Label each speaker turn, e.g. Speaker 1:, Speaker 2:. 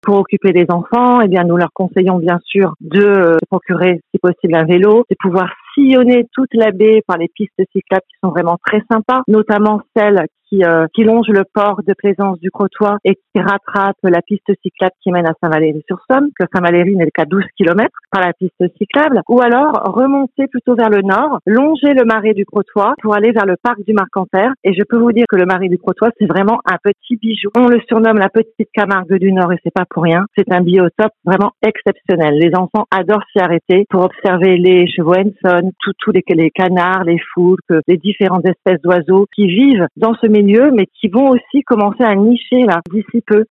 Speaker 1: Pour occuper les enfants, eh bien, nous leur conseillons bien sûr de se procurer, si possible, un vélo, de pouvoir sillonner toute la baie par les pistes cyclables qui sont vraiment très sympas, notamment celles qui longe le port de Plaisance du Crotoy et qui rattrape la piste cyclable qui mène à Saint-Valery-sur-Somme, que Saint-Valery n'est qu'à 12 kilomètres par la piste cyclable, ou alors remonter plutôt vers le nord, longer le marais du Crotoy pour aller vers le parc du Marcanterre. Et je peux vous dire que le marais du Crotoy, c'est vraiment un petit bijou. On le surnomme la petite Camargue du Nord et c'est pas pour rien. C'est un biotope vraiment exceptionnel. Les enfants adorent s'y arrêter pour observer les chevaux Henson, tous les canards, les foulques, les différentes espèces d'oiseaux qui vivent dans ce milieu, mais qui vont aussi commencer à nicher là d'ici peu.